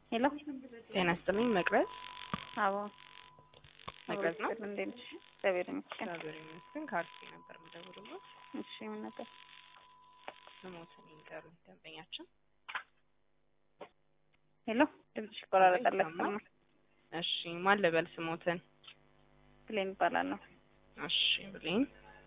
ሄሎ ጤና ይስጥልኝ መቅረዝ አዎ መቅረዝ ነው። እንዴት ነሽ? እግዚአብሔር ይመስገን። እግዚአብሔር ይመስገን። ካርሲ ነበር የምደውልልዎት። እሺ ምን ነበር? ስሞትን ይንገሩኝ ደንበኛችን። ሄሎ ድምፅሽ ይቆራረጣል። እሺ ማን ልበል ስሞትን? ብሌን እባላለሁ። እሺ ብሌን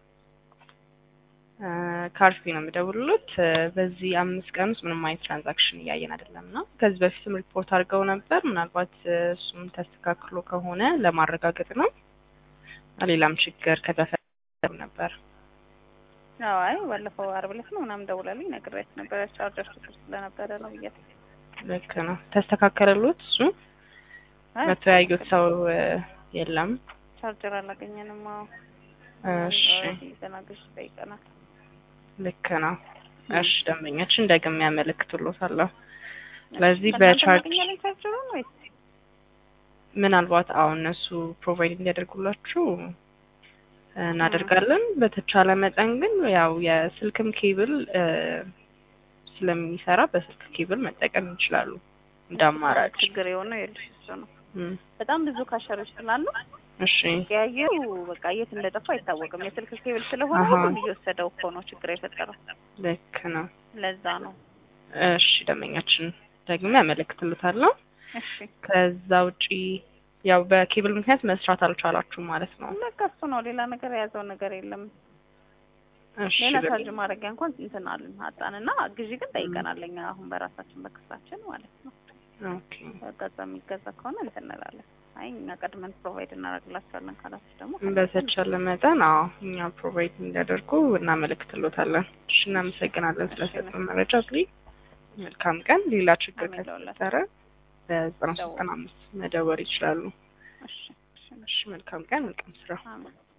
ካርሲ ነው የምደውልልዎት። በዚህ 5 ቀን ውስጥ ምንም አይነት ትራንዛክሽን እያየን አይደለምና ከዚህ በፊትም ሪፖርት አድርገው ነበር። ምናልባት እሱም ተስተካክሎ ከሆነ ለማረጋገጥ ነው። ሌላም ችግር ከተፈጠረ ነበር። አይ ባለፈው ዓርብ ዕለት ነው ምናምን ደውላልኝ ነግሬያት ነበር። ቻርጀር ችግር ስለነበረ ነው ብያት። ልክ ነው። ተስተካከለልዎት? እሱ መቶ ያዩት ሰው የለም። ቻርጀር አላገኘንም። እሺ ተናግሽ ጠይቀናል። ልክ ነው። እሺ ደንበኛችን ደግሜ ያመለክቱልዎታለሁ። ስለዚህ በቻርጅ ቻርጀር ነው ወይስ ምናልባት አሁን እነሱ ፕሮቫይድ እንዲያደርጉላችሁ እናደርጋለን። በተቻለ መጠን ግን ያው የስልክም ኬብል ስለሚሰራ በስልክ ኬብል መጠቀም ይችላሉ እንደ አማራጭ። ችግር የሆነው ይልሽ እሱ ነው። በጣም ብዙ ካሸሮች ስላሉ እሺ ያየው በቃ የት እንደጠፋ አይታወቅም። የስልክ ኬብል ስለሆነ ሁሉ እየወሰደው እኮ ነው ችግር የፈጠረው። ልክ ነው። ለዛ ነው። እሺ ደንበኛችን ደግሜ ያመለክትልዎታለሁ። እሺ ከዛ ውጪ ያው በኬብል ምክንያት መስራት አልቻላችሁም ማለት ነው። በቃ እሱ ነው። ሌላ ነገር የያዘው ነገር የለም። እሺ ሌላ ቻርጅ ማድረጊያ እንኳን እንትን አልን አጣንና ግዢ ግን ጠይቀናል እኛ አሁን በራሳችን በክሳችን ማለት ነው። ኦኬ በቃ የሚገዛ ከሆነ እንትን እንላለን። አይ እኛ ቀድመን ፕሮቫይድ እናደርግላችኋለን ካላችሁ ደግሞ በተቻለ መጠን አዎ እኛ ፕሮቫይድ እንዲያደርጉ እናመለክትልዎታለን። እሺ እናመሰግናለን ስለሰጡን መረጃ። እንግዲህ መልካም ቀን። ሌላ ችግር ከተፈጠረ በ9395 መደወል ይችላሉ። እሺ እሺ መልካም ቀን። መልካም ስራ።